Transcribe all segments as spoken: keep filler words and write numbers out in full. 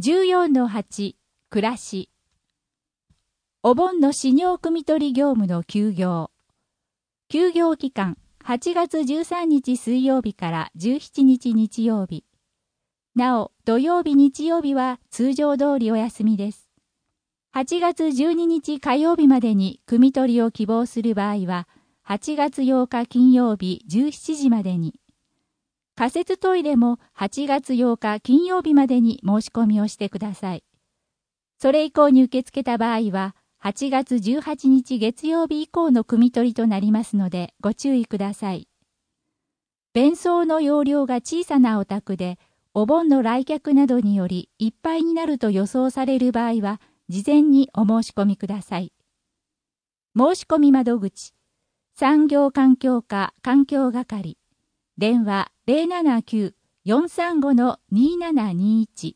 じゅうよんのはち 暮らし。お盆の飼料汲み取り業務の休業。休業期間はちがつじゅうさんにち水曜日からじゅうしちにち日曜日。なお、土曜日日曜日は通常通りお休みです。はちがつじゅうににち火曜日までに汲み取りを希望する場合は、はちがつようか金曜日じゅうしちじまでに。仮設トイレもはちがつようか金曜日までに申し込みをしてください。それ以降に受け付けた場合は、はちがつじゅうはちにち月曜日以降の汲み取りとなりますのでご注意ください。弁装の容量が小さなお宅で、お盆の来客などによりいっぱいになると予想される場合は、事前にお申し込みください。申し込み窓口、産業環境課環境係、電話 ゼロななきゅう よんさんご にななにいち。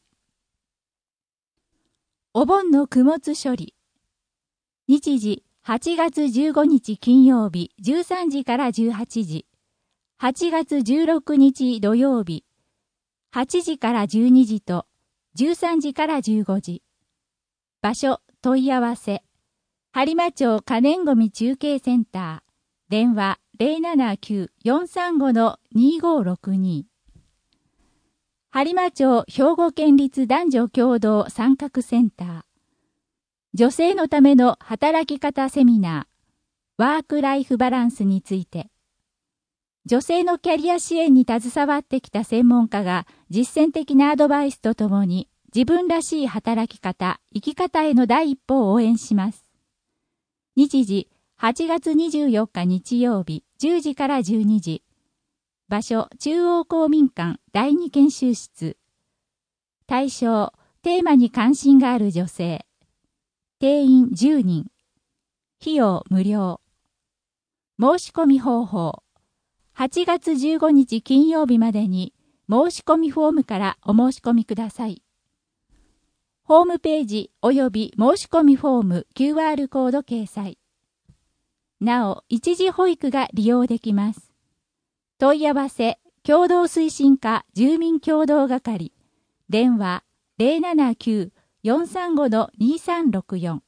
お盆の供物処理。日時はちがつじゅうごにち金曜日じゅうさんじからじゅうはちじ。はちがつじゅうろくにち土曜日はちじからじゅうにじとじゅうさんじからじゅうごじ。場所問い合わせ。播磨町可燃ごみ中継センター。電話 ゼロななきゅう よんさんご にごろくに。播磨町兵庫県立男女共同参画センター。女性のための働き方セミナー、ワークライフバランスについて。女性のキャリア支援に携わってきた専門家が実践的なアドバイスとともに自分らしい働き方、生き方への第一歩を応援します。日時はちがつにじゅうよっか日曜日じゅうじからじゅうにじ。場所中央公民館だいに研修室。対象テーマに関心がある女性。定員じゅうにん。費用無料。申し込み方法。はちがつじゅうごにち金曜日までに申し込みフォームからお申し込みください。ホームページ及び申し込みフォーム キューアール コード掲載。なお、一時保育が利用できます。問い合わせ、共同推進課住民共同係。電話 ゼロななきゅう よんさんご にさんろくよん。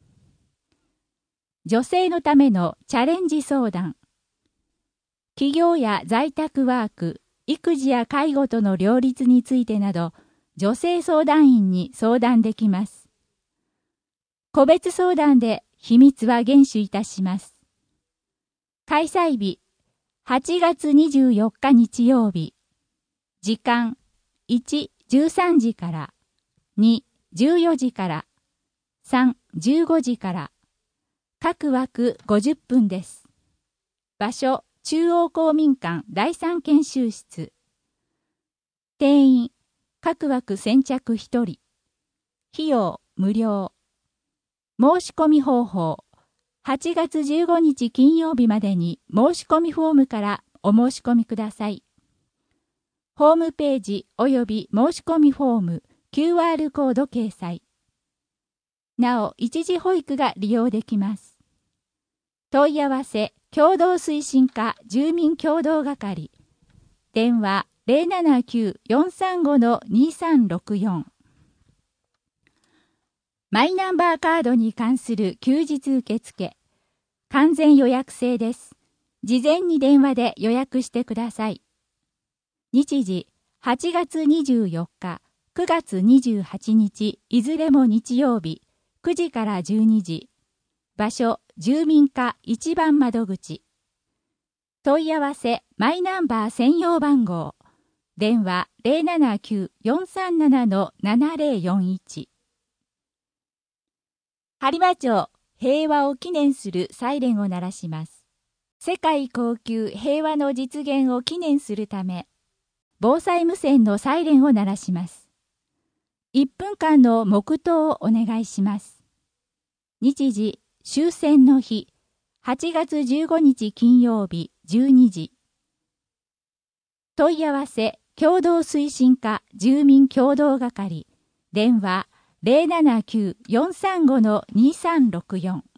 女性のためのチャレンジ相談。企業や在宅ワーク、育児や介護との両立についてなど、女性相談員に相談できます。個別相談で秘密は厳守いたします。開催日、はちがつにじゅうよっか日曜日。時間、いち、じゅうさんじから、に、じゅうよじから、さん、じゅうごじから。各枠ごじゅっぷんです。場所、中央公民館だいさん研修室。定員、各枠先着ひとり。費用、無料。申し込み方法。はちがつじゅうごにち金曜日までに申し込みフォームからお申し込みください。ホームページ及び申し込みフォーム キューアール コード掲載。なお、一時保育が利用できます。問い合わせ、共同推進課住民共同係。電話 ゼロななきゅう よんさんご にさんろくよん。マイナンバーカードに関する休日受付。完全予約制です。事前に電話で予約してください。日時、はちがつにじゅうよっか、くがつにじゅうはちにち、いずれも日曜日、くじからじゅうにじ。場所、住民課一番窓口。問い合わせ、マイナンバー専用番号。電話 ゼロななきゅう よんさんなな ななゼロよんいち。播磨町、平和を記念するサイレンを鳴らします。世界恒久平和の実現を記念するため、防災無線のサイレンを鳴らします。いっぷんかんの黙祷をお願いします。日時、終戦の日、はちがつじゅうごにち金曜日じゅうにじ。問い合わせ、共同推進課住民共同係。電話ゼロななきゅう よんさんご にさんろくよん。